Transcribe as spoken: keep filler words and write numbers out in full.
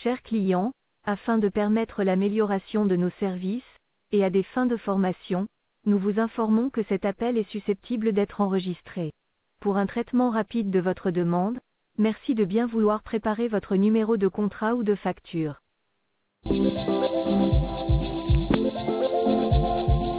Chers clients, afin de permettre l'amélioration de nos services, et à des fins de formation, nous vous informons que cet appel est susceptible d'être enregistré. Pour un traitement rapide de votre demande, merci de bien vouloir préparer votre numéro de contrat ou de facture.